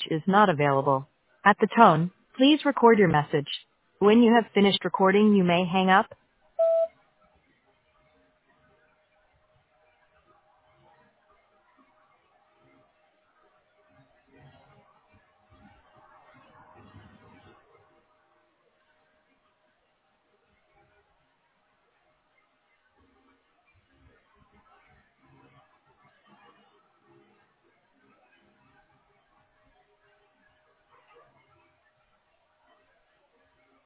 is not available. At the tone, please record your message. When you have finished recording, you may hang up.